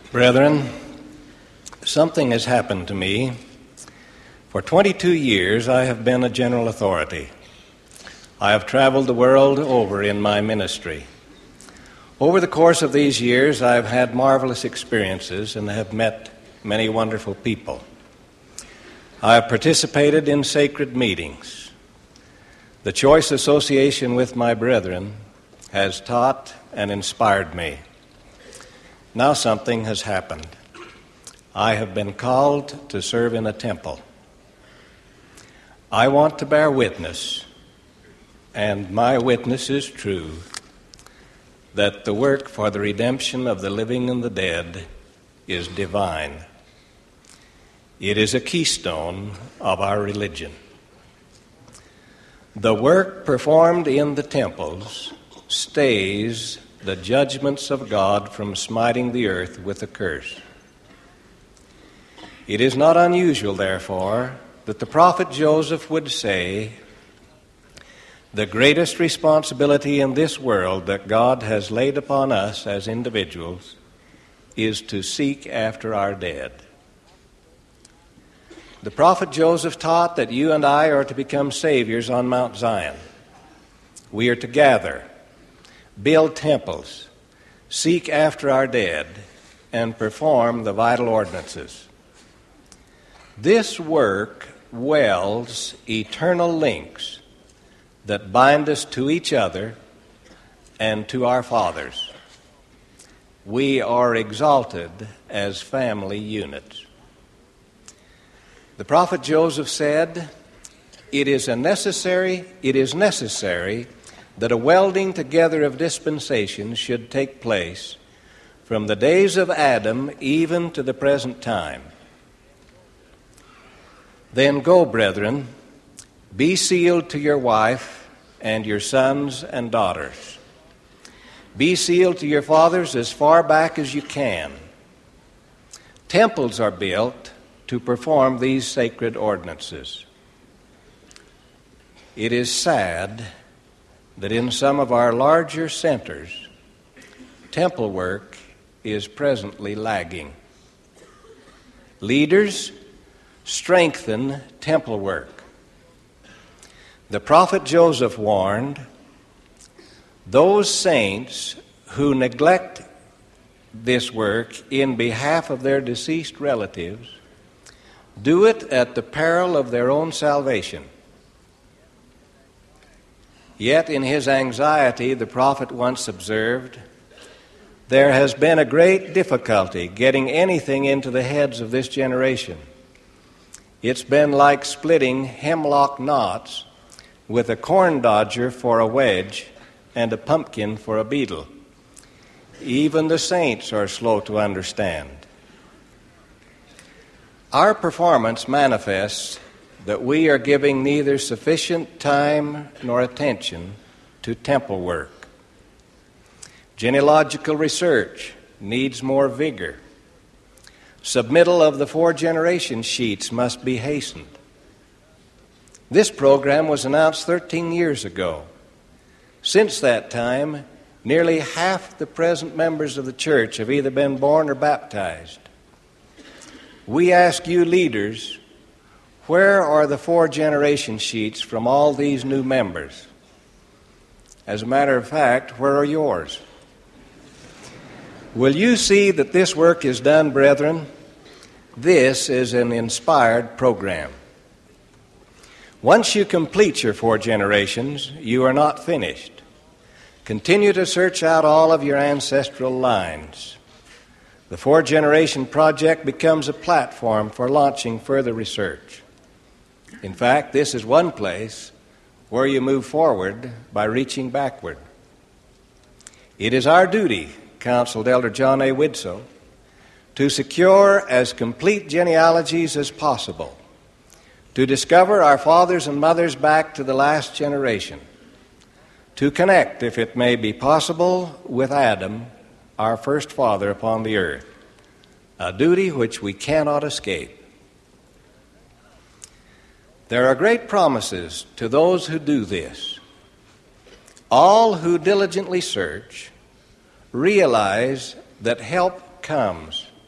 Brethren, something has happened to me. For 22 years I have been a general authority. I have traveled the world over in my ministry. Over the course of these years I have had marvelous experiences and have met many wonderful people. I have participated in sacred meetings. The choice association with my brethren has taught and inspired me. Now something has happened. I have been called to serve in a temple. I want to bear witness, and my witness is true, that the work for the redemption of the living and the dead is divine. It is a keystone of our religion. The work performed in the temples stays the judgments of God from smiting the earth with a curse. It is not unusual, therefore, that the prophet Joseph would say, "The greatest responsibility in this world that God has laid upon us as individuals is to seek after our dead." The prophet Joseph taught that you and I are to become saviors on Mount Zion. We are to gather, build temples, seek after our dead, and perform the vital ordinances. This work welds eternal links that bind us to each other and to our fathers. We are exalted as family units. The prophet Joseph said, It is necessary that a welding together of dispensations should take place from the days of Adam even to the present time. Then go, brethren, be sealed to your wife and your sons and daughters. Be sealed to your fathers as far back as you can. Temples are built to perform these sacred ordinances. It is sad that in some of our larger centers, temple work is presently lagging. Leaders, strengthen temple work. The prophet Joseph warned, those saints who neglect this work in behalf of their deceased relatives do it at the peril of their own salvation. Yet in his anxiety, the prophet once observed, there has been a great difficulty getting anything into the heads of this generation. It's been like splitting hemlock knots with a corn dodger for a wedge and a pumpkin for a beetle. Even the saints are slow to understand. Our performance manifests that we are giving neither sufficient time nor attention to temple work. Genealogical research needs more vigor. Submittal of the 4-generation sheets must be hastened. This program was announced 13 years ago. Since that time, nearly half the present members of the church have either been born or baptized. We ask you leaders, where are the 4-generation sheets from all these new members? As a matter of fact, where are yours? Will you see that this work is done, brethren? This is an inspired program. Once you complete your 4 generations, you are not finished. Continue to search out all of your ancestral lines. The 4-generation project becomes a platform for launching further research. In fact, this is one place where you move forward by reaching backward. It is our duty, counseled Elder John A. Widsoe, to secure as complete genealogies as possible, to discover our fathers and mothers back to the last generation, to connect, if it may be possible, with Adam, our first father upon the earth, a duty which we cannot escape. There are great promises to those who do this. All who diligently search realize that help comes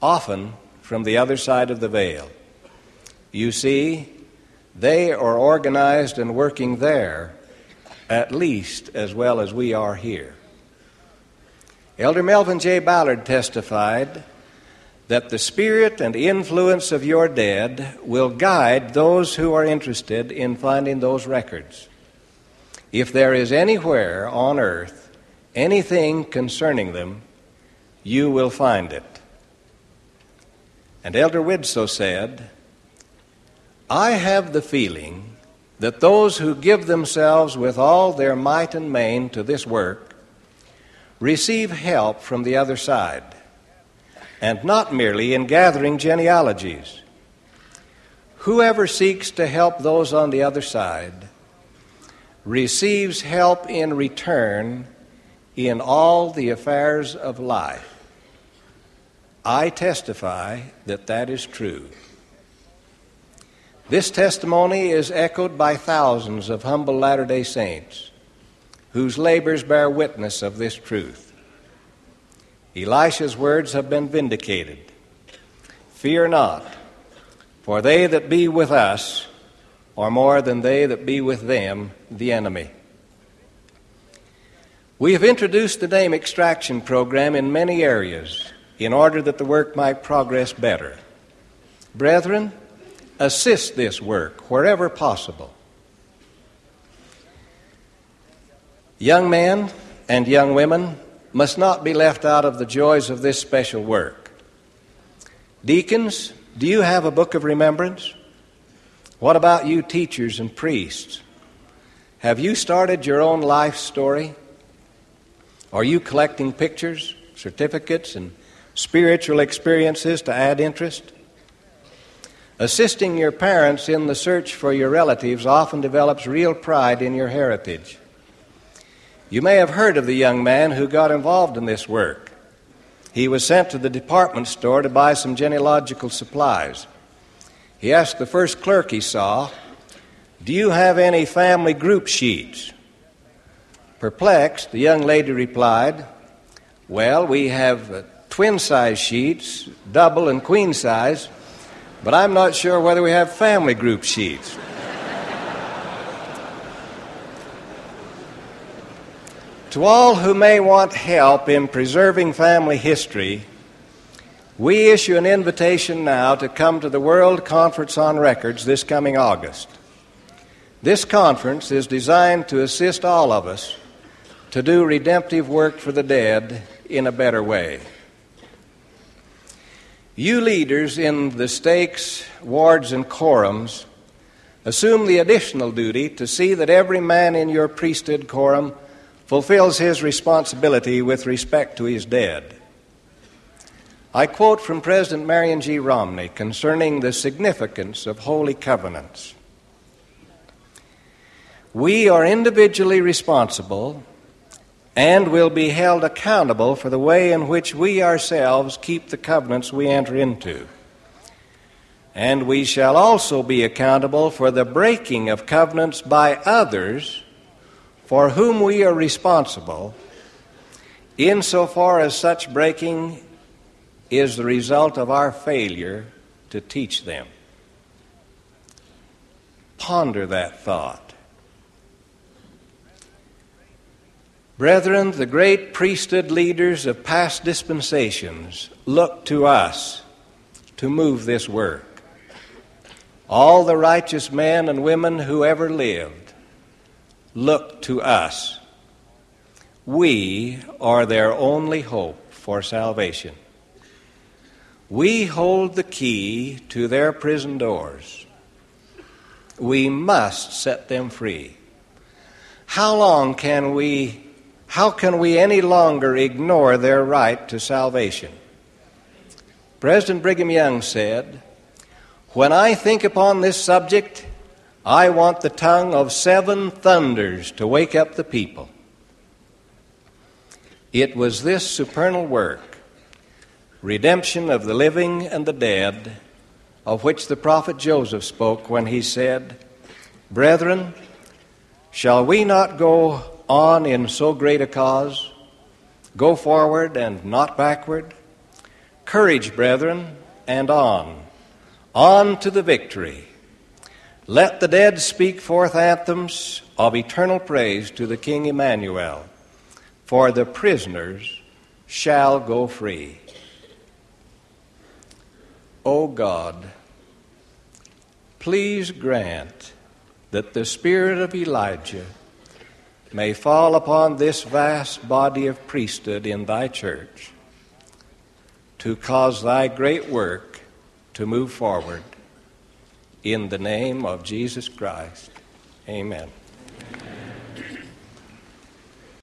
often from the other side of the veil. You see, they are organized and working there at least as well as we are here. Elder Melvin J. Ballard testified that the spirit and influence of your dead will guide those who are interested in finding those records. If there is anywhere on earth anything concerning them, you will find it. And Elder Widsoe said, I have the feeling that those who give themselves with all their might and main to this work receive help from the other side, and not merely in gathering genealogies. Whoever seeks to help those on the other side receives help in return in all the affairs of life. I testify that that is true. This testimony is echoed by thousands of humble Latter-day Saints whose labors bear witness of this truth. Elisha's words have been vindicated. Fear not, for they that be with us are more than they that be with them, the enemy. We have introduced the name extraction program in many areas in order that the work might progress better. Brethren, assist this work wherever possible. Young men and young women must not be left out of the joys of this special work. Deacons, do you have a book of remembrance? What about you teachers and priests? Have you started your own life story? Are you collecting pictures, certificates, and spiritual experiences to add interest? Assisting your parents in the search for your relatives often develops real pride in your heritage. You may have heard of the young man who got involved in this work. He was sent to the department store to buy some genealogical supplies. He asked the first clerk he saw, "Do you have any family group sheets?" Perplexed, the young lady replied, "Well, we have twin-size sheets, double and queen size, but I'm not sure whether we have family group sheets." To all who may want help in preserving family history, we issue an invitation now to come to the World Conference on Records this coming August. This conference is designed to assist all of us to do redemptive work for the dead in a better way. You leaders in the stakes, wards, and quorums assume the additional duty to see that every man in your priesthood quorum fulfills his responsibility with respect to his dead. I quote from President Marion G. Romney concerning the significance of holy covenants. We are individually responsible and will be held accountable for the way in which we ourselves keep the covenants we enter into. And we shall also be accountable for the breaking of covenants by others for whom we are responsible, insofar as such breaking is the result of our failure to teach them. Ponder that thought. Brethren, the great priesthood leaders of past dispensations look to us to move this work. All the righteous men and women who ever lived look to us. We are their only hope for salvation. We hold the key to their prison doors. We must set them free. How can we any longer ignore their right to salvation? President Brigham Young said, "When I think upon this subject, I want the tongue of 7 thunders to wake up the people." It was this supernal work, redemption of the living and the dead, of which the prophet Joseph spoke when he said, "Brethren, shall we not go on in so great a cause, go forward and not backward? Courage, brethren, and on to the victory. Let the dead speak forth anthems of eternal praise to the King Emmanuel, for the prisoners shall go free. O God, please grant that the spirit of Elijah may fall upon this vast body of priesthood in thy church, to cause thy great work to move forward. In the name of Jesus Christ, amen.